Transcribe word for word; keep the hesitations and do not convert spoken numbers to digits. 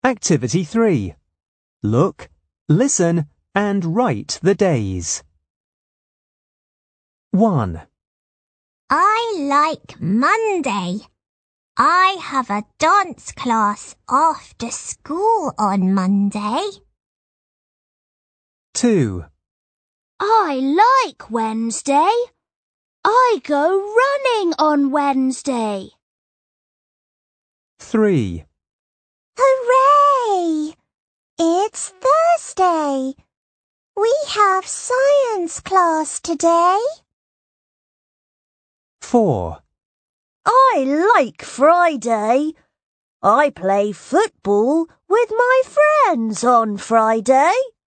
Activity three. Look, listen, and write the days. one. I like Monday. I have a dance class after school on Monday. two. I like Wednesday. I go running on Wednesday. three. Hooray! It's Thursday. We have science class today. four. I like Friday. I play football with my friends on Friday.